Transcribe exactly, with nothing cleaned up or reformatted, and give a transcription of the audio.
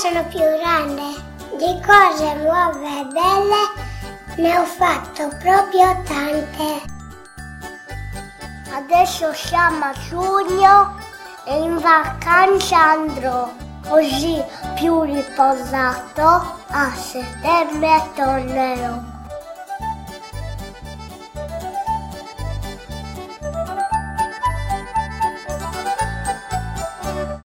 sono più grande. Di cose nuove e belle ne ho fatto proprio tante. Adesso siamo a giugno e in vacanza andrò, così più riposato a settembre tornerò.